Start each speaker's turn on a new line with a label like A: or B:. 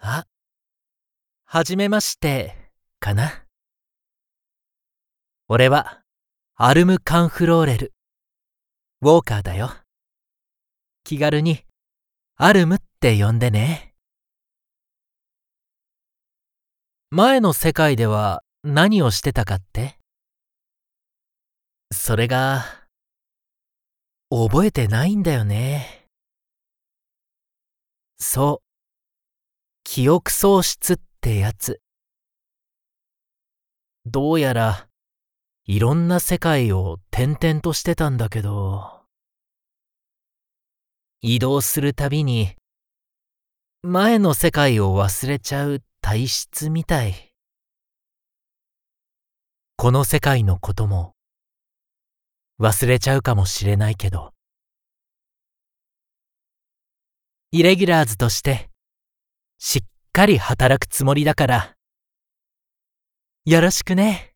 A: あ、はじめまして、かな。俺は、アルム・カンフローレル、ウォーカーだよ。気軽に、アルムって呼んでね。前の世界では何をしてたかって？それが、覚えてないんだよね。そう、記憶喪失ってやつ。どうやら、いろんな世界を転々としてたんだけど、移動するたびに、前の世界を忘れちゃう体質みたい。この世界のことも忘れちゃうかもしれないけど、イレギュラーズとしてしっかり働くつもりだから、よろしくね。